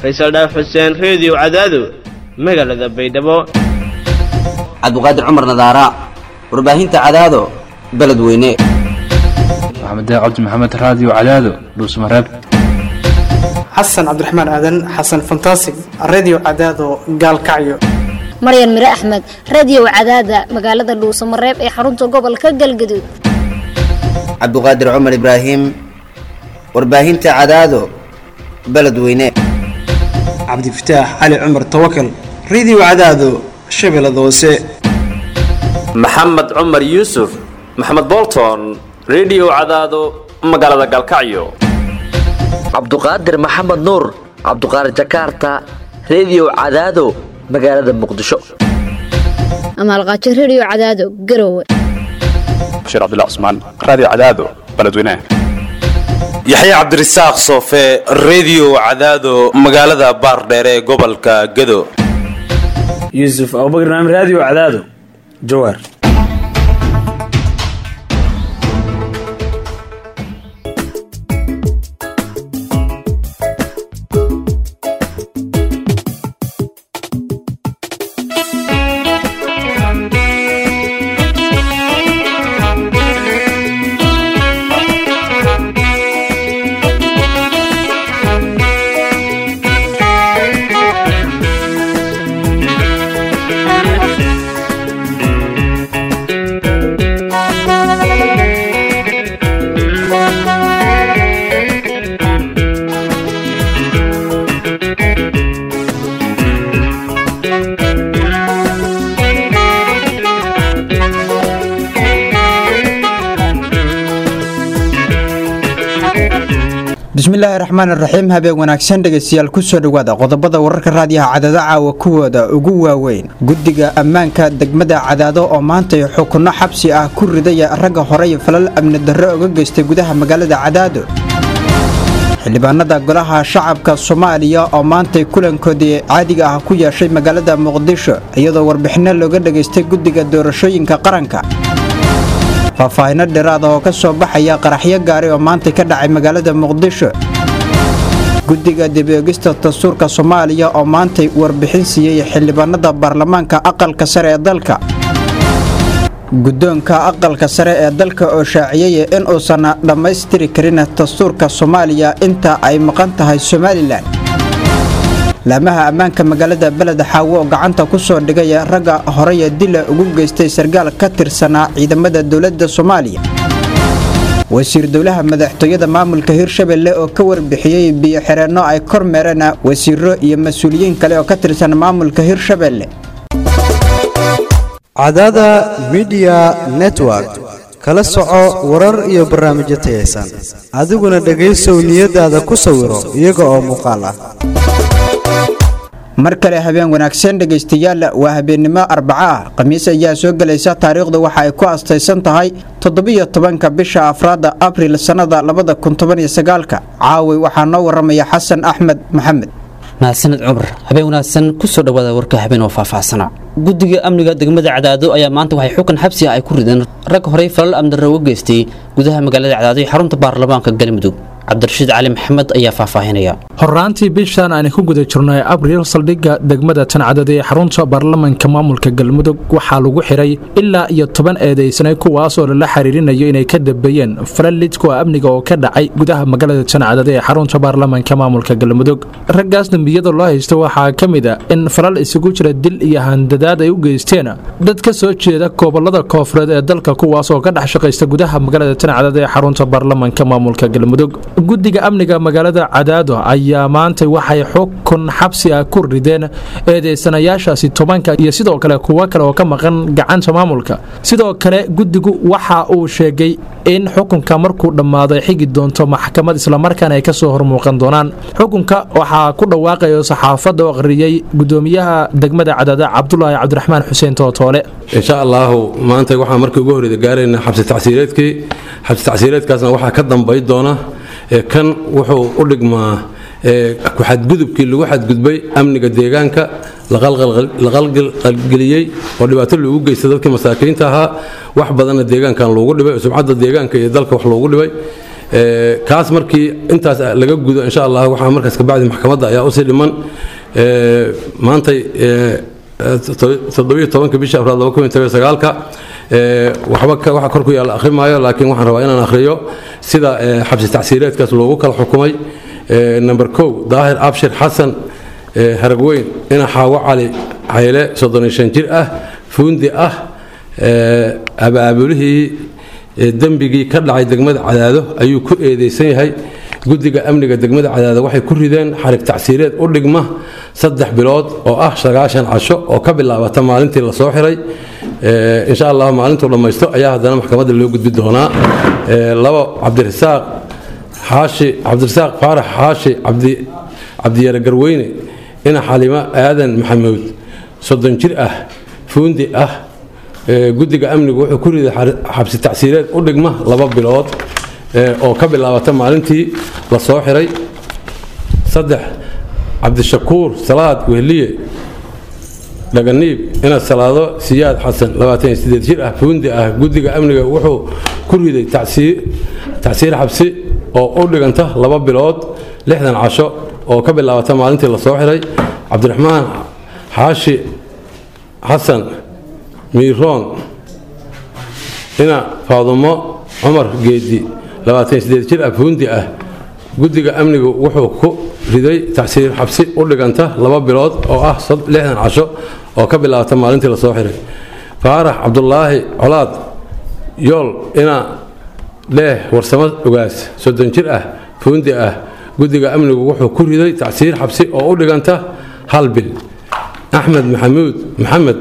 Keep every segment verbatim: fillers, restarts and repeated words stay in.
Faysal Dhaaf Xuseen Radio Cadaado magaalada Baydhabo Cabduqaadir Cumar Nadaara warbaahinta Cadaado beledweyne Maxamed Cabdi Maxamed Radio Cadaado Dhuusmareeb Xasan Cabdiraxmaan Aadan Xasan Fantastic Radio Cadaado Gaalkacyo Maryan Mira Ahmed Radio Cadaada magaalada Dhuusmareeb ee xarunta gobolka Galgaduud Cabduqaadir Cumar Ibraahim warbaahinta Cadaado beledweyne Cabdi Fataax Ali Cumar Tawakkal Radio Cadaado Shabeellada Hoose Maxamed Cumar Yuusuf Maxamed Bolton Radio Cadaado magaalada Galkacyo Cabduqaadir Maxamed Nuur Cabduqaadir Jakarta Radio Cadaado magaalada Muqdisho Amal Qaaci Radio Cadaado Garowe Bashir Abdullah Usman Radio Cadaado beledweyne Yaxya Cabdirasaaq Soofe Radio Cadaado magaalada Baardheer ee gobolka Gado Yusuf Abubakar Naam Radio Cadaado Jowhar bismillaahi raxmaani raxiim habeen wanaagsan dhageystayaal ku soo dhawaada qodobada wararka raadiyaha Cadaado caawa kuwooda ugu waaweyn guddiga ammaanka degmada Cadaado oo maanta xukunno xabsi ah ku ridaya ragga hore falal amni darro uga geystay gudaha magaalada Cadaado xildhibaanada golaha shacabka Soomaaliya oo maanta kulankoodii caadiga ah ku yeeshay magaalada Muqdisho iyadoo warbixino looga dhageystay guddiga doorashooyinka qaranka faahfaahin dheeraad ah oo ka soo baxaya qaraxyo gaari oo maanta ka dhacay magaalada Muqdisho guddiga dib-u-eegista dastuurka Soomaaliya oo maanta warbixin siiyay xildhibaanada baarlamaanka aqalka sare ee dalka guddoonka aqalka sare ee dalka oo shaaciyay in uusan dhamaystiri karin dastuurka Soomaaliya inta ay maqan tahay Somaliland laamaha ammaanka magaalada Beled Xaawo gacanta ku soo dhigay ragga hore dil ugu geystay sargaal ka tirsanaa ciidamada dawladda Soomaaliya wasiir dawlaha madaxtooyada maamulka Hirshabelle oo ka warbixiyay biyo xireenno ay kormeereen wasiiro iyo mas'uuliyiin kale oo ka tirsan maamulka Hirshabelle Cadaada Media Network kala soco warar iyo barnaamijyo tayeysan adiguna dhageysow niyadaada ku sawiro iyaga oo muuqaal ah markale habeen wanaagsan dhageystayaal waa habeenimo Arbaca Khamiis ayaa soo galaysa taariikhdu waxa ay ku astaysan tahay toddoba iyo tobanka bisha afraad Abriil sanada laba kun toban iyo sagaal caawi waxa noo waramaya Xasan Axmed Maxamed maasanad Cumar habeen wanaagsan ku soo dhawaada warka habeen oo faahfaahsana guddiga amniga degmada Cadaado ayaa maanta waxay xukun xabsi ah ay ku rideen rag hore falal amni darro uga geystay gudaha magaalada Cadaado ee xarunta baarlamaanka Galmudug Cabdirashiid Cali Maxamed ayaa faahfaahinaya horaantii bishan aan ku guda jirnay Abriil saldhiga degmada Cadaado ee xarunta baarlamaanka maamulka Galmudug waxa lagu xiray ilaa iyo toban eedeysan kuwaas oo la xiriirinayo inay ka dambeeyeen falal lidka amniga oo ka dhacay gudaha magaalada Cadaado ee xarunta baarlamaanka maamulka Galmudug raggaas dambiyada loo haysto waxa kamid ah in falal isugu jira dil iyo handadaad ay u geysteen dad ka soo jeeda gobolada koonfureed ee dalka kuwaas oo ka dhex shaqeysta gudaha magaalada Cadaado ee xarunta baarlamaanka maamulka Galmudug guddiga amniga magaalada Cadaado ayaa maanta waxay xukun xabsi ah ku rideen eedeysanayaashaasi tobanka iyo sidoo kale kuwa kale oo ka maqan gacanta maamulka sidoo kale guddigu waxa uu sheegay in xukunka markuu dhamaado xigi doonto maxkamad isla markaana ay ka soo hormuuqan doonaan xukunka waxa ku dhawaaqayo saxaafadda oo aqriyay gudoomiyaha degmada Cadaado Cabdullaahi Cabdiraxmaan Xuseen Tootoole insha Allah maanta waxa markii ugu horeeyay gaarayna xabsi tacsiireedkii xabsi tacsiireedkaasna waxa ka dambeey doona kan wuxuu u dhigmaa ku xadgudubkii lagu xadgudbay amniga deegaanka la qalqalgeliyay oo dhibaato loogu geystay dadka masaakiinta ahaa wax badan deegaankan loogu dhibay subcadda deegaanka iyo dalka wax loogu dhibay kaas markii intaas laga gudo insha allah waxaa markaas kabacdi maxkamadda ayaa usii dhiman maantay toddobiyo tobanka bisha afraad laba kun iyo toban iyo sagaalka waxba waxa kor ku yaalla akhri maayo laakiin waxaan rabaa inaan akhriyo sida xabsi tacsiireedkaas loogu kala xukumay number kow daahir abshir xasan haragweyn ina xaawo cali xayle soddon iyo shan jir ah fuundi ah abaabulihii dembigii ka dhacay degmada cadaado ayuu ku eedeysan yahay guddiga amniga degmada cadaado waxay ku rideen xarig tacsiireed u dhigma saddex bilood oo ah sagaashan casho oo ka bilaabata maalintii la soo xiray insha allah maalintuu dhammaysto ayaa haddana maxkamadda loo gudbi doonaa labo cabdirasaaq xaashi cabdirasaaq faarax xaashi cabdi cabdiyare garweyne ina xalimo aadan maxamuud soddon jir ah fuundi ah guddiga amnigu wuxuu ku riday xabsi tacsiireed u dhigma laba bilood oo ka bilaabata maalintii la soo xiray saddex cabdishakuur salaad wehliye dhaganiib ina salaado siyaad xasan labaatan iyo siddeed jir ah fuundi ah guddiga amniga wuxuu ku riday tacsiir xabsi oo u dhiganta laba bilood lixdan casho oo ka bilaabata maalintii la soo xiray cabdiraxmaan xaashi xasan miiroon ina faadumo cumar geedi labaatan iyo siddeed jir ah fuundi ah guddiga amnigu wuxuu ku riday tacsiir xabsi u dhiganta laba bilood oo ah lixdan casho oo ka bilaabata maalintii la soo xiray faarax cabdulaahi colaad yool ina leeh warsamo ogaas soddon jir ah fuundi ah guddiga amnigu wuxuu ku riday tacsiir xabsi oo u dhiganta hal bil axmed maxamuud maxamed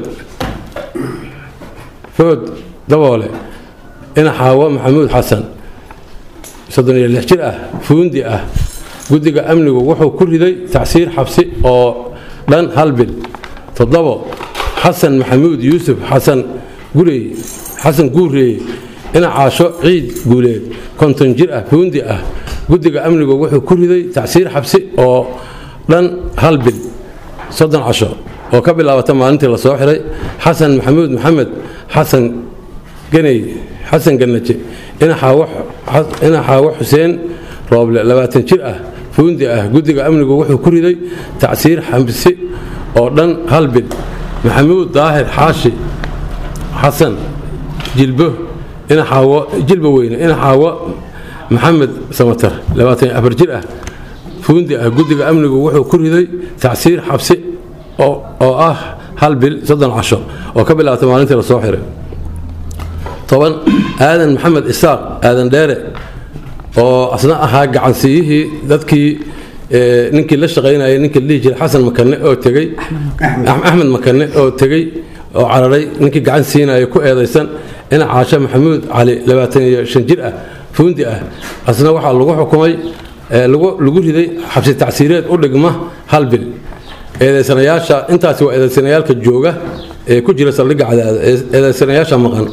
food daboole ina xaawo maxamuud xasan soddon iyo lix jir ah fuundi ah guddiga amnigu wuxuu ku riday tacsiir xabsi oo dhan hal bil toddobo xasan maxamuud yuusuf xasan gurey xasan guureeye ina caasho ciid guuleed konton jir ah fuundi ah guddiga amnigu wuxuu ku riday tacsiir xabsi oo dhan hal bil soddon casho oo ka bilaabata maalintii la soo xiray xasan maxamuud maxamed xasan ganey xasan gannaje ina xaawo xuseen rooble labaatan jir ah fuundi ah guddiga amnigu wuxuu ku riday tacsiir xabsi oo dhan hal bil maxamuud daahir xaashi xasan jilbo ina xaawo jilbo weyne ina xaawo maxamed samatar labaatan iyo afar jir ah fuundi ah guddiga amnigu wuxuu ku riday tacsiir xabsi oo ah hal bil soddon casho oo ka bilaabata maalintii la soo xiray toban aadan maxamed isaaq aadan dheere oo asna ahaa gacansiiyihii dadkii ninkii la shaqaynayay ninkii la dhihi jiray xasan makane oo tegey axmed makane oo tegey oo cararay ninkii gacan siinaya ku eedaysan ina caasho maxamuud cali labaatan iyo shan jir ah fuundi ah asna waxaa lagu xukumay lagu riday xabsi tacsiireed u dhigma hal bil eedaysanayaasha intaasi waa eedaysanayaalka jooga ee ku jira saldhigga cadaada eedaysanayaasha maqan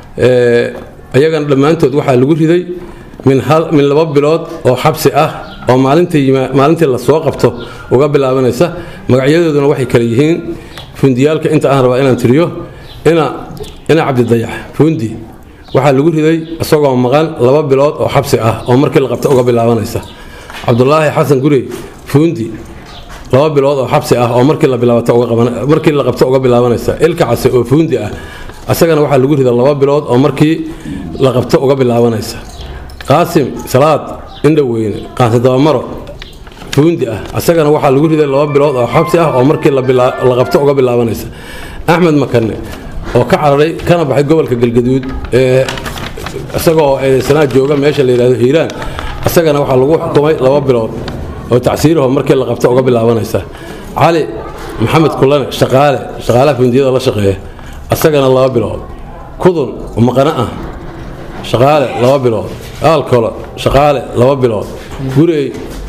ayagana dhammaantood waxaa lagu riday min laba bilood oo xabsi ah oo maalintii la soo qabto uga bilaabanaysa magacyadooduna waxay kale yihiin fundiyaalka inta aan rabaa inaan tiriyo ina cabdidayax fuundi waxaa lagu riday isagoo maqan laba bilood oo xabsi ah oo markii la qabto uga bilaabanaysa cabdulaahi xasan gurey fuundi laba bilood oo xabsi ah oo markii la qabto uga bilaabanaysa ilka case oo fuundi ah asagana waxaa lagu riday laba bilood oo markii la qabto uga bilaabanaysa qaasim salaad indhaweyne qaansi dabamaro fuundi ah asagana waxaa lagu riday laba bilood oo xabsi ah oo markii la qabto uga bilaabanaysa axmed makane oo ka cararay kana baxay gobolka galgaduud ee isagoo eedaysanaa jooga meesha la yidhahdo hiiraan asagana waxaa lagu xukumay laba bilood oo tacsiiraho markii la qabto uga bilaabanaysa cali maxamed kulane shaqaale shaqaalaha fuundiyada la shaqeeya asagana laba bilood kudun maqana ah shaqaale laba bilood aalkolo shaqaale laba bilood gurey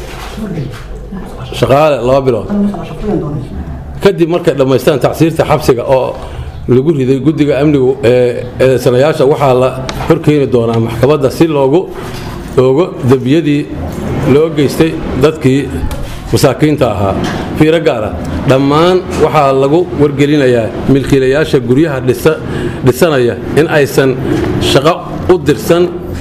shaqaale laba bilood kadib markay dhammaystaan tacsiirta xabsiga oo lagu riday guddiga amnigu ee eedaysanayaasha waxaa la horkeeni doonaa maxkamadda si loogu oogo dembiyadii loo geystay dadkii masaakiinta ahaa fiiro gaara dhammaan waxaa lagu wargelinayaa milkiilayaasha guryaha dhisanaya in aysan shaqo u dirsan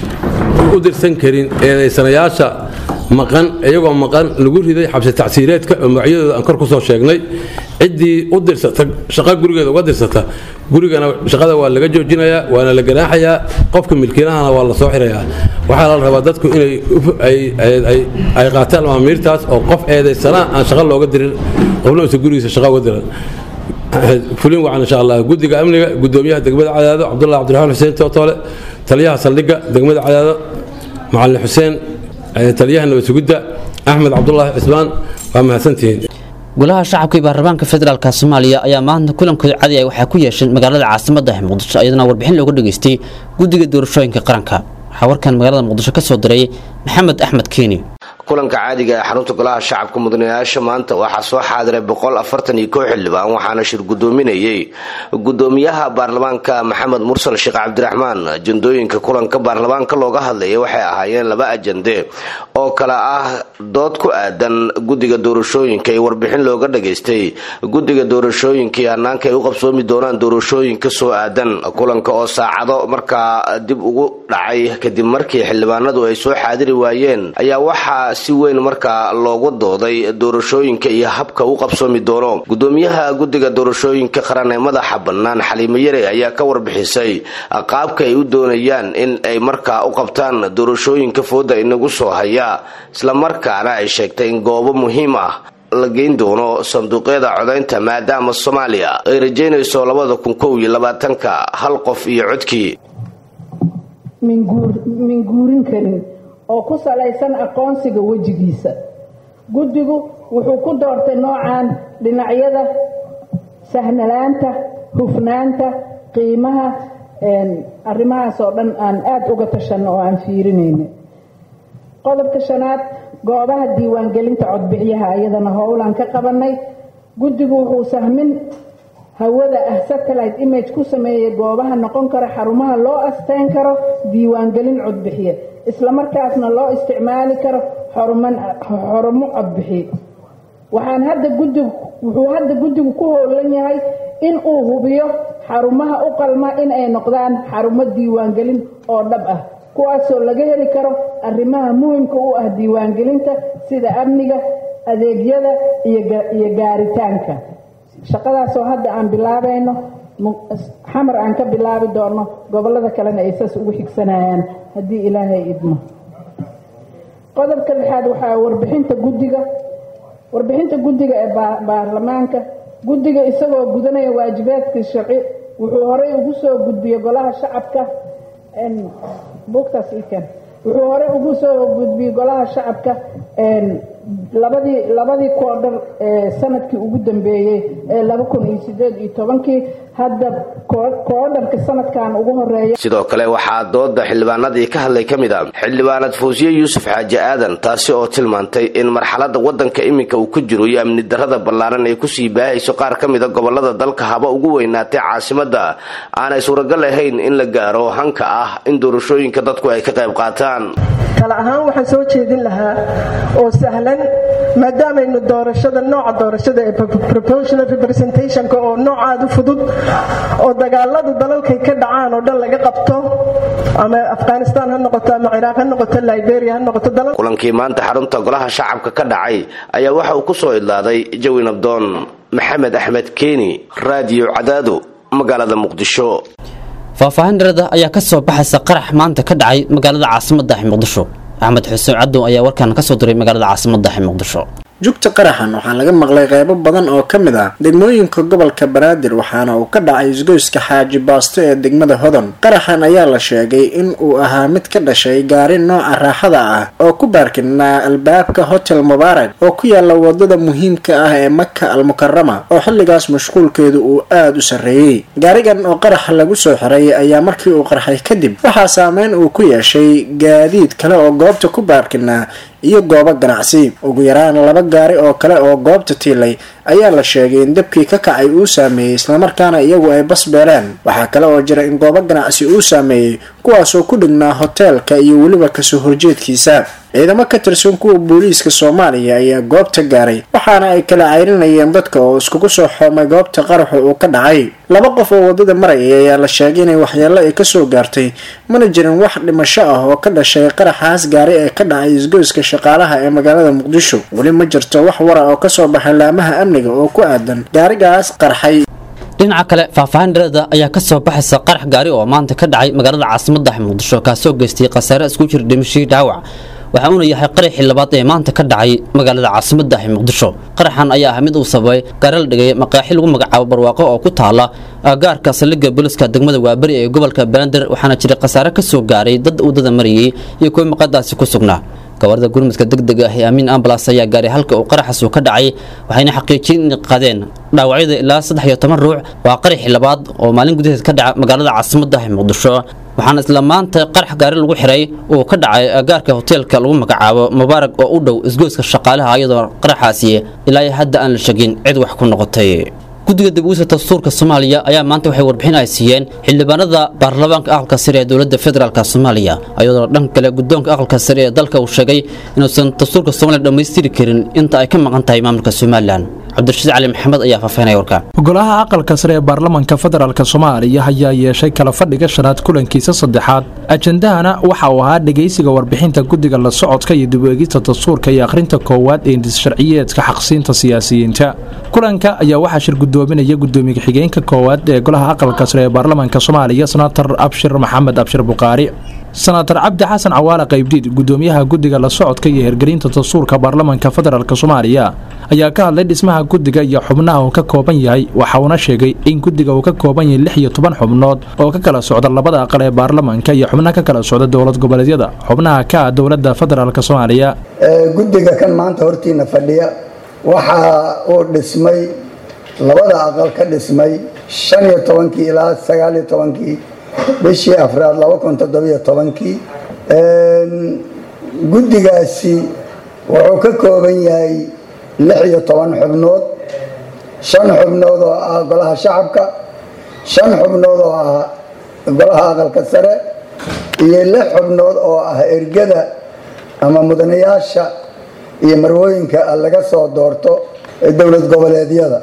u dirsan karin eedaysanayaasha maqan iyagoo maqan lagu riday xabsi tacsiireedka oo magacyadooda aan kor ku soo sheegnay ciddii u dirsata shaqo gurigeeda uga dirsata gurigana shaqada waa laga joojinayaa waana la ganaaxayaa qofka milkiilahana waa la soo xirayaa waxaa la rabaa dadku inay ay qaataan maamiirtaas oo qof eedaysanaa aan shaqo looga dirin qofna uusan gurigiisa shaqo uga diran fulin wacan insha allah guddiga amniga gudoomiyaha degmada cadaado cabdullahi cabdiraxmaan xuseen tootoole taliyaha saldhigga degmada cadaado macalin xuseen taliyaha nabad sugidda axmed cabdulaahi cismaan waa mahadsantihiin golaha shacabka ee baarlamaanka federaalka Soomaaliya ayaa maanta kulankooda cadi ay waxa ku yeesheen magaalada caasimadda Muqdisho iyadana warbixin looga dhageystay guddiga doorashooyinka qaranka waxa warkan magaalada Muqdisho ka soo diray Maxamed Axmed Keeni kulanka caadiga ee xarunta golaha shacabka mudanayaasha maanta waxaa soo xaadiray boqol afartan iyo kow xildhibaan waxaana shir gudoominayay gudoomiyaha baarlamaanka Maxamed Mursal Sheekh Cabdiraxmaan ajandooyinka kulanka baarlamaanka looga hadlayay waxay ahaayeen laba ajande oo kala ah dood ku aadan guddiga doorashooyinka ee warbixin looga dhageystay guddiga doorashooyinka hanaanka ay u qabsoomi doonaan doorashooyinka soo aadan kulanka oo saacado markaa dib ugu dhacay kadib markii xildhibaanadu ay soo xaadiri waayeen ayaa waxa si weyn markaa loogu dooday doorashooyinka iyo habka uu qabsoomi doono gudoomiyaha guddiga doorashooyinka qaran ee madaxa bannaan Xaliimo Yare ayaa ka warbixisay qaabka ay u doonayaan in ay markaa u qabtaan doorashooyinka fooda inagu soo haya isla markaana ay sheegtay in goobo muhiim ah la geyn doono sanduuqyada codaynta maadaama Soomaaliya ay rajeynayso labada kun kow iyo labaatanka hal qof iyo codkii min guurin karin oo ku salaysan aqoonsiga wajigiisa guddigu wuxuu ku doortay noocan dhinacyada sahnalaanta hufnaanta qiimaha arrimahaas oo dhan aan aad uga tashanno oo aan fiirinayno qodobka shanaad goobaha diiwaangelinta codbixiyaha iyadana howlaan ka qabanay guddigu wuxuu sahmin hawada ah satellite image ku sameeyay goobaha noqon kara xarumaha loo asteyn karo diiwaangelin codbixiye isla markaasna loo isticmaali karo xarumo codbixiye waxaan hadda guddigu wuxuu hadda guddigu ku howlan yahay in uu hubiyo xarumaha u qalma in ay noqdaan xarumo diiwaangelin oo dhab ah kuwaasoo laga heli karo arrimaha muhiimka u ah diiwaangelinta sida amniga adeegyada iyo gaaritaanka shaqadaasoo hadda aan bilaabayno xamar aan ka bilaabi doono gobolada kalena ay saas ugu xigsanayaan haddii ilaahay idmo qodobka lixaad waxaa warbixinta guddiga warbixinta guddiga ee baarlamaanka guddiga isagoo gudanaya waajibaadkii sharci wuxuu horey ugu soo gudbiyey golaha shacabka buugtaas ikan wuxuu horey ugu soo gudbiyey golaha shacabka labadii labadii koodhar ee sanadkii ugu dambeeyay ee laba kun iyo sideed iyo tobankii hadda koodharka sanadkan ugu horeeya sidoo kale waxaa dooda xildhibaanadii ka hadlay kamid ah xildhibaanad Fawziye Yuusuf Xaaji Aadan taasi oo tilmaantay in marxaladda wadanka iminka uu ku jiro iyo amni darrada ballaaran ay ku sii baahayso qaar kamid ah gobolada dalka haba ugu weynaatay caasimadda aanay suuragal ahayn in la gaaro hanka ah in doorashooyinka dadku ay ka qayb qaataan kala ahaan waxaan soo jeedin lahaa oo sahlan maadaameynu doorashada nooca doorashada ee proportional representationka oo noocaad u fudud oo dagaaladu dalalkay ka dhacaan oo dhan laga qabto ama Afghanistan ha noqoto ama Iraq ha noqoto Liberia ha noqoto dalal kulankii maanta xarunta golaha shacabka ka dhacay ayaa waxa uu ku soo idlaaday jawi nabdoon Maxamed Axmed Keeni Radio Cadaado magaalada Muqdisho faahfaahin dheeraad ayaa ka soo baxaysa qarax maanta ka dhacay magaalada caasimadda Muqdisho Axmed Xuseen Caddo ayaa warkan ka soo diray magaalada caasimadda Muqdisho jugta qaraxan waxaa laga maqlay qaybo badan oo ka mid ah degmooyinka gobolka Banaadir waxaana uu ka dhacay isgoyska Xaaji Baasto ee degmada Hodon qaraxan ayaa la sheegay in uu ahaa mid ka dhashay gaari nooca raaxada ah oo ku baarkinaa albaabka Hotel Mubarak oo ku yaala wadada muhiimka ah ee Makka al-Mukarrama oo xilligaas mashquulkeedu uu aad u sareeyay gaarigan oo qarax lagu soo xiray ayaa markii uu qarxay kadib waxa saameyn uu ku yeeshay gaadiid kale oo goobta ku baarkinaa iyo goobo ganacsi ugu yaraan laba gaari oo kale oo goobta tiilay ayaa la sheegay in dabkii ka kacay uu saameeyey islamarkaana iyagu ay bas beeleen. waxaa kale oo jira in goobo ganacsi uu saameeyey kuwaasoo ku dhignaa hoteelka iyo weliba kasoo horjeedkiisa. ciidamo ka tirsan kuwa booliiska Soomaaliya ayaa goobta gaaray waxaana ay kala ceyrinayeen dadka oo iskugu soo xoomay goobta qaraxa uu ka dhacay. laba qof oo wadada marayay ayaa la sheegay inay waxyeello ay kasoo gaartay, mana jirin wax dhimasho ah oo ka dhashay qaraxaas gaari ee ka dhacay isgoyska shaqaalaha ee magaalada Muqdisho. weli ma jirto wax wara oo kasoo baxay laamaha amniga oo ku aadan gaarigaas qarxay. dhinaca kale faahfaahin dheeraada ayaa ka soo baxaysa qarax gaari oo maanta ka dhacay magaalada caasimadda Muqdisho kaasoo geystay khasaare isku jira dhimasho dhaawac. waxa uu yahay qaraxii labaad ee maanta ka dhacay magaalada caasimadda Muqdisho. qaraxan ayaa ah mid uu sababay gaari dhigay maqaaxi lagu magacaabo barwaaqo oo ku taala agaarka saldhigga booliska degmada Waabari ee gobolka Banaadir, waxaana jiray khasaare ka soo gaaray dad wadada marayay iyo kuwa maqadaasi ku sugnaa. gawarda gurmadka degdega ah ee Amiin Ambulance ayaa gaaray halka uu qaraxaas ka dhacay, waxayna xaqiijiyeen in qadeen dhaawacyada ilaa saddex iyo toban ruux. waa qaraxii labaad oo maalin gudaheed ka dhaca magaalada caasimadda Muqdisho, waxaana isla maanta qarax gaari lagu xiray oo ka dhacay agaarka hoteelka lagu magacaabo Mubarak oo u dhow isgoyska shaqaalaha, iyadoo qaraxaasi ilaa hadda aan la sheegin cid wax ku noqotay. guddiga dib-u-eegista dastuurka Soomaaliya ayaa maanta waxay warbixin ay siiyeen xildhibaanada baarlamaanka aqalka sare ee dowladda federaalka Soomaaliya, iyadoo dhanka kale guddoonka aqalka sare ee dalka uu sheegay inuusan dastuurka Soomaaliya dhammaystiri karin inta ay ka maqan tahay maamulka Somaliland. cabdirashiid cali maxamed ayaa faafaynaya warka. golaha aqalka sare ee baarlamaanka federaalka Soomaaliya ayaa yeeshay kala fadhiga shanaad kulankiisa saddexaad. ajandahana waxa uu ahaa dhageysiga warbixinta guddiga la socodka iyo dib-u-eegista dastuurka iyo akhrinta koowaad ee sharciyeedka xaqsiinta siyaasiyiinta. kulanka ayaa waxaa shir gudoominaya gudoomiye xigeenka koowaad ee golaha aqalka sare ee baarlamaanka Soomaaliya Senator Abshir Maxamed Abshir Buqaari. Senator Cabdi Xasan Cawaale Qaybdiid gudoomiyaha guddiga la socodka iyo hirgelinta dastuurka baarlamaanka federaalka Soomaaliya ayaa ka hadlay dhismaha guddiga iyo xubnaha uu ka kooban yahay. waxa uu sheegay in guddiga uu ka kooban yahay lix iyo toban xubnood oo ka kala socda labada aqal ee baarlamaanka iyo xubnaha ka kala socda dowlad goboleedyada xubnaha ka ah dowladda federaalka Soomaaliya. guddiga kan maanta hortiina fadhiya waxa uu dhismay labada aqal ka dhismay shan iyo tobankii ilaa sagaal iyo tobankii bishii afraad laba kun toddoba iyo tobankii. guddigaasi wuxuu ka kooban yahay lix iyo toban xubnood, shan xubnood oo ah golaha shacabka, shan xubnood oo ah golaha aqalka sare iyo lix xubnood oo ah ergada ama mudanayaasha iyo marwooyinka laga soo doorto dowlad goboleedyada.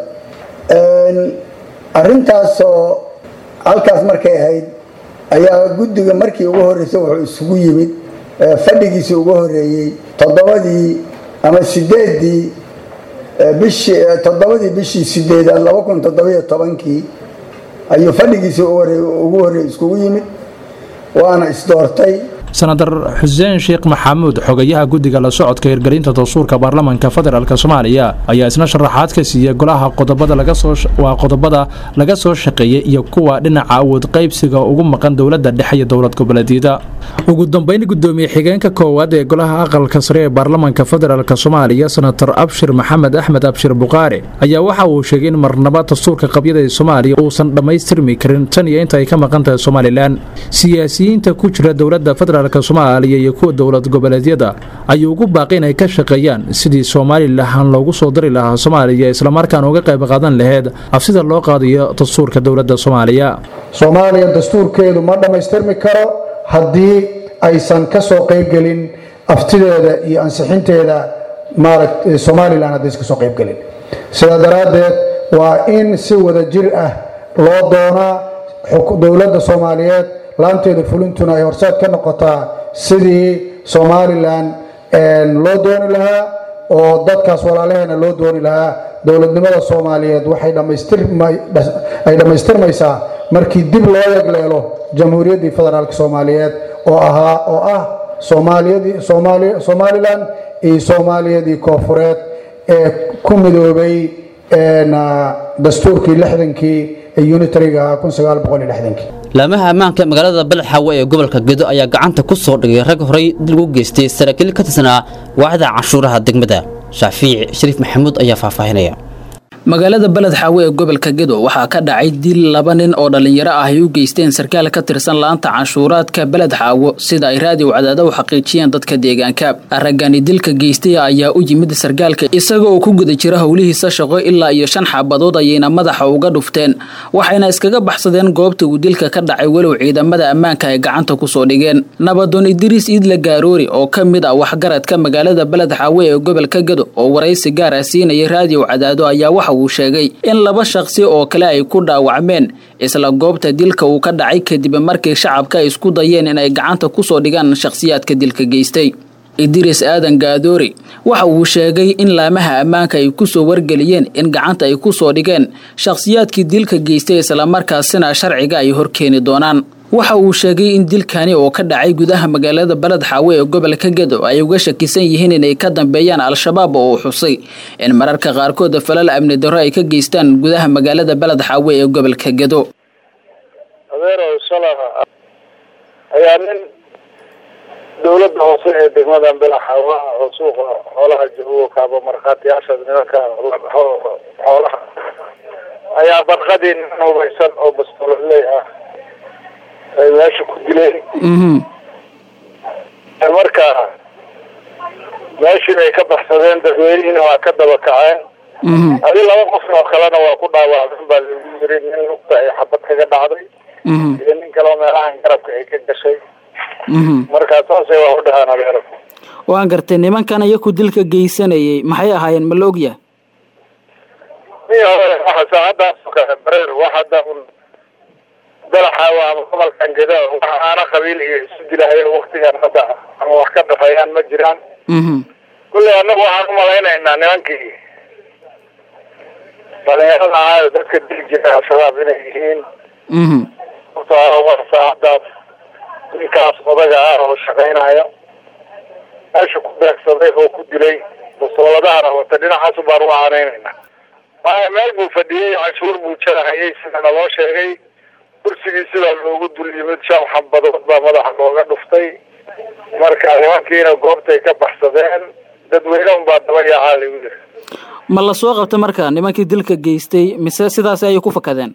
arrintaasoo halkaas markay ahayd ayaa guddiga markii ugu horreysay wuxuu isugu yimid fadhigiisii ugu horreeyey toddobadii ama sideedii bishii toddobadii bishii sideedaad laba kun toddoba iyo tobankii ayuu fadhigiisii ugu horreeyey iskugu yimid waana isdoortay. senator xuseen sheekh maxamuud xogayaha guddiga la socodka hirgelinta dastuurka baarlamaanka federaalka Soomaaliya ayaa isna sharaxaad ka siiyay golaha qodobada laga soo waa qodobada laga soo shaqeeyay iyo kuwa dhinaca awood qaybsiga ugu maqan dowladda dhexe iyo dowlad goboleedyada. ugu dambeyn gudoomiye xigeenka koowaad ee golaha aqalka sare ee baarlamaanka federaalka Soomaaliya senator Abshir Maxamed Axmed Abshir Buqaari ayaa waxa uu sheegay in marnaba dastuurka qabyada ee Soomaaliya uusan dhamaystirmi karin tan iyo inta ay ka maqan tahay Somaliland. siyaasiyiinta ku jira dowladda federaalka Soomaaliya iyo kuwa dowlad goboleedyada ayuu ugu baaqay inay ka shaqeeyaan sidii Soomaaliland loogu soo dari lahaa Soomaaliya isla markaana uga qayb qaadan lahayd afsida loo qaadayo dastuurka dowladda Soomaaliya. Soomaaliya dastuurkeedu ma dhamaystirmi karo haddii aysan ka soo qayb gelin aftideeda iyo ansixinteeda maaragtay Soomaaliland haddii ka soo qayb gelin. sidaa daraadeed waa in si wada jir ah loo doonaa dowladda Soomaaliyeed laanteeda fulintuna ay horseed ka noqotaa sidii Soomaaliland loo dooni lahaa oo dadkaas walaalaheena loo dooni lahaa. dowladnimada Soomaaliyeed waxay dhamaystirmay ay dhamaystirmaysaa markii dib loo yagleelo jamhuuriyaddii federaalka Soomaaliyeed oo ahaa oo ah Soomaaliyadii Soomaaliya Somaliland iyo Soomaaliyadii Koonfureed ee ku midoobay dastuurkii lixdankii ee unitariga kun sagaal boqol iyo lixdankii. laamaha ammaanka magaalada Balxawe ee gobolka Gedo ayaa gacanta ku soo dhigay rag horay dil ugu geystay saraakiil ka tirsanaa waaxda canshuuraha degmada. Shaafiic Shariif Maxamuud ayaa faahfaahinaya. magaalada Balad Xaawe ee gobolka Gedo waxaa ka dhacay dil laba nin oo dhalinyaro ah ay u geysteen sarkaal ka tirsan laanta canshuuraadka Balad Xaawe sida ay raadiyo Cadaado u xaqiijiyeen dadka deegaanka. Aragani dilka geystay ayaa u yimid sarkaalka isagoo ku guda jira howlihiisa shaqo ilaa iyo shan xabadood ayayna madaxa uga dhufteen waxayna iskaga baxsadeen goobta uu dilka ka dhacay walow ciidamada ammaanka ay gacanta ku soo dhigeen. Nabadoon Idris Idla Gaaroori oo ka mid ah waxgaradka magaalada Balad Xaawe ee gobolka Gedo oo waraysi gaar ah siinay raadiyo Cadaado ayaa waxa uu sheegay in laba shakhsi oo kale ay ku dhaawacmeen isla goobta dilka uu ka dhacay kadib markii shacabka isku dayeen in ay gacanta ku soo dhigaan shakhsiyaadka dilka geystay. Idris Aadan Gaadoori waxa uu sheegay in laamaha ammaanka ay ku soo wargeliyeen in gacanta ay ku soo dhigeen shakhsiyaadkii dilka geystay isla markaasina sharciga ay horkeeni doonaan. waxa uu sheegay in dilkani oo ka dhacay gudaha magaalada Balad Xaawe ee gobolka Gedo ay uga shakisan yihiin inay ka dambeeyaan al-shabaab oo xusay in mararka qaarkood falal amni darro ay ka geystaan gudaha magaalada Balad Xaawe ee gobolka Gedo. adeero salaha ayaa nin dowladda hoose ee degmada Balad Xaawe oo suuqa xoolaha joogo kaaba markhaatiyaasha nimanka xoolaha ayaa barqadii nubaysan oo bastoolad ah ay meesha ku dileen mhm marka meeshii ay ka baxsadeen dadweynaha waa ka daba kaceen mhm adi laba qof oo kalena waa ku dhaawaceen baa lagu yiri nin lugta ay xabad kaga dhacday mhm iyo nin kale oo meelaha garabka ay ka gashay mhm marka taasay waa u dhahaan adeero waan gartay nimankan ay ku dilka geysanayay maxay ahaayeen ma la ogyahay iyo waxa saacadaas ka bareer waxa Balad Xaawe ama gobolkan Gedo waxaana qabiil iyo isu dilay waqtigan hadda ama wax ka dhafayaan ma jiraan mhm kulli anagu waxaan u maleynaynaa nimankii dhalinyarada ah dadka dilka shabaab inay yihiin mhm waa saacadaas ninkaas odaga ah oo shaqaynayo meesha ku beegsaday oo ku dilay bastooladaha wata dhinacaas baan u aaneynayna waa meel buu fadhiyay cashuur buu jarahayay sida loo sheegay kursigii sida loogu dulyimid shan xabadood baa madaxa looga dhuftay marka nimankiina goobtay ka baxsadeen dadweynaha baa daba yaacay wiil ma la soo qabtay marka nimankii dilka geystay mise sidaas ay ku fakadeen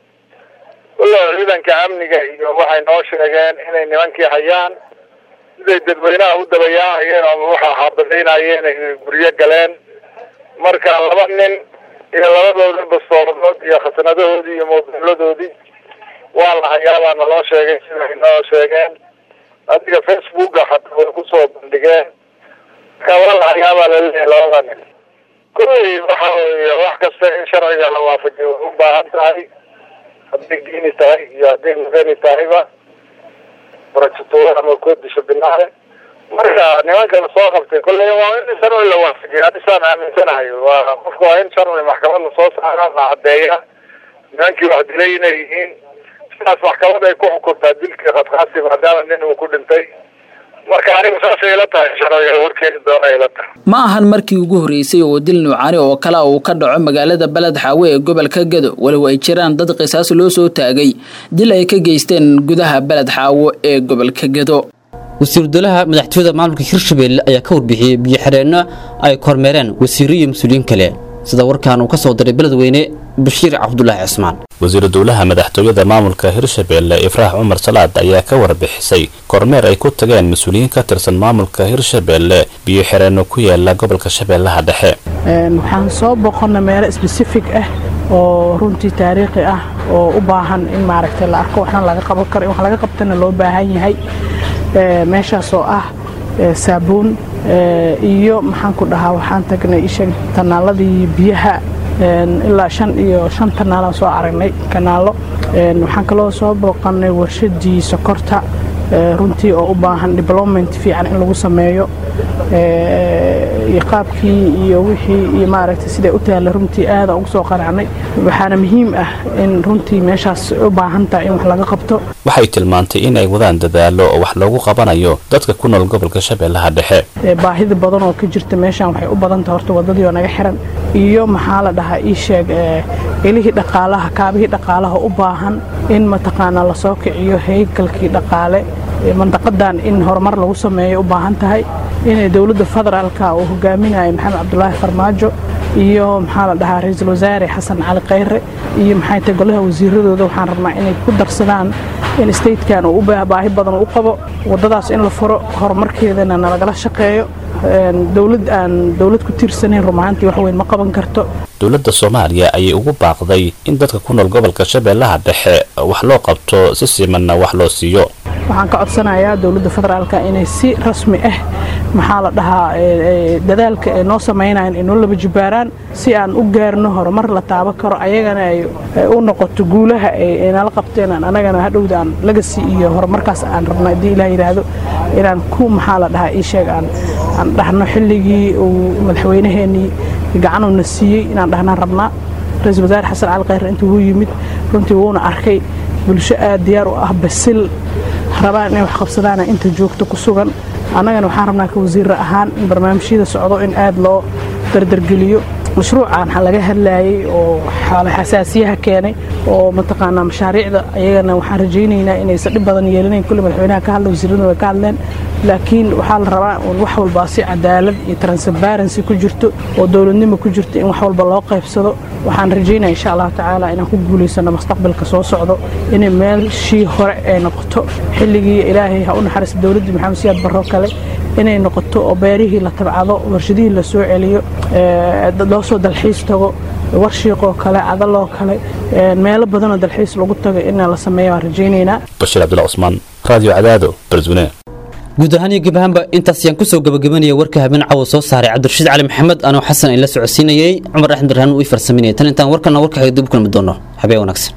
wallaahi ciidanka amniga iyo waxay noo sheegeen inay nimankii hayaan siday dadweynaha u daba yaacayeen ama waxa xabadeynayeen ay guryo galeen marka laba nin iyo labadooda bastooladood iyo khasnadahoodii iyo moobiladoodii waa la hayaa naloo sheegay sida ay noo sheegeen adiga Facebook xataa way ku soo bandhigeen ka waa la hayaa la leeyahay labada nin kulli waxa wax kasta in sharciga la waafajiyo u baahan tahay haddii diini tahay iyo haddii madani tahayba barajatuura ama koodisha binaale marka nimanka la soo qabtay kulli waa in sharci la waafajiyo hadisaan aaminsanahay waa qofka waa in sharci maxkamad la soo saaro la cadeeya nimankii wax dilay inay yihiin taas maxkamad ay ku xukuntaa dilka qadqaasi maadaama nin uu ku dhintay marka anigu saas ay la tahay sharciga warkeeda doona ay la tahay ma ahan markii ugu horeysay oo dil nuucaani oo kala uu ka dhaco magaalada Balad Xaawe ee gobolka Gedo walow ay jiraan dad qisaas loo soo taagay dil ay ka geysteen gudaha Balad Xaawe ee gobolka Gedo. wasiir dowlaha madaxtooyada maamulka Hirshabelle ayaa ka warbixiyay biyo xireenno ay kormeereen wasiirro iyo mas'uuliyiin kale sida warkaan uu ka soo diray beledweyne Bashiir Cabdullaahi Cismaan. wasiir dowlaha madaxtooyada maamulka Hirshabelle Ifraax Umar Salaad ayaa ka warbixisay kormeer ay ku tageen mas'uuliyiin ka tirsan maamulka Hirshabelle biyo xireenno ku yaala gobolka Shabeellaha Dhexe. een waxaan soo boqonnay meel specific ah oo runtii taariikhi ah oo u baahan in maaragtay la arko waxna laga qaban karo wax laga qabtana loo baahan yahay ee meeshaas oo ah saabuun iyo maxaan ku dhahaa waxaan tagnay ishan tanaaladii biyaha ilaa shan iyo shan tanaalan soo aragnay kanaalo waxaan kaloo soo booqanay warshadii sokorta runtii oo u baahan development fiican in lagu sameeyo iyo qaabkii iyo wixii iyo maaragtay sida u taala runtii aad ugu soo qaraacnay waxaana muhiim ah in runtii meeshaas u baahan tahay in wax laga qabto waxay tilmaantay in ay wadaan dadaalo oo wax loogu qabanayo dadka ku nool gobolka Shabeellaha Dhexe baahida badan oo ka jirta meeshan waxay u badan tahay horta wadadii oo naga xiran iyo maxaa la dhahaa ii sheeg ilihii dhaqaalaha kaabihii dhaqaalaha u baahan in mataqaana la soo kiciyo haykalkii dhaqaale mandaqadan in horumar lagu sameeyo u baahan tahay in dawladda federaalka oo hogaaminayo Maxamed Cabdullaahi Farmaajo iyo maxaa la dhahaa ra-iisul wasaare xasan cali khayre iyo maxay tahay golaha wasiiradooda waxaan rabnaa inay ku darsadaan in statekan uu u baahi badan u qabo wadadaas in la furo horumarkeedana nalagala shaqeeyo dowlad aan dowlad ku tiirsanayn rumaantii wax weyn ma qaban karto dowladda Soomaaliya ayay ugu baaqday in dadka ku nool gobolka Shabeellaha Dhexe wax loo qabto si simanna wax loo siiyo waxaan ka codsanayaa dowladda federaalka inay si rasmi ah maxaa la dhahaa dadaalka ay noo sameynayaan inuu laba jibaaraan si aan u gaarno horumar la taaban karo ayagana ay u noqoto guulaha ay nala qabteen anagana hadhowda aan laga sii iyo horumarkaas aan rabno hadii Ilaahay yiraahdo inaan ku maxaa la dhahaa ii sheeg aan aan dhahno xilligii uu madaxweynaheeni gacan u nasiiyay inaan dhahnaan rabnaa ra-iisul wasaare xasan cali khayre intuu uu yimid runtii wuuna arkay bulsho aad diyaar u ah basil rabaan inay wax qabsadaan inta joogto ku sugan annagana waxaan rabnaa ka wasiir ahaan in barnaamijyada socdo in aad loo dardargeliyo mashruucan waxa laga hadlayay oo xaalad xasaasiyaha keenay oo mataqaanaa mashaariicda ayagana waxaan rajaynaynaa inay sadhib badan yeelanayn kulli madaxweynaha ka hadla wasiiradu way ka hadleen laakiin waxaa la rabaa in wax walba si cadaalad iyo transparency ku jirto oo dowladnimo ku jirto in wax walba loo qaybsado waxaan rajaynayaa insha Allah tacaala inaan ku guuleysano mustaqbalka soo socdo in meelshii hore ay noqoto xilligii Ilaahay ha u naxariisto dowladda Maxamed Siyaad Barro kale inay noqoto oo beerihii la tabcado warshadihii la soo celiyo ee loo soo dalxiis tago warshiiqo kale cadaloo kale meelo badan oo dalxiis lagu tago in la sameeyo rajaynaynaa Bashir Abdullah Usman Radio Cadaado Berzune guud ahaan iyo gabahanba intaas ayaan kusoo gabagabanaya warka habeen caawa soo saaray Cabdirashiid Cali Maxamed anoo Xasan ila socodsiinayay Cumar Axmed Rahan uu farsameeyay tan intaan warkana warka ay dib kulmi doono habeen wanaagsan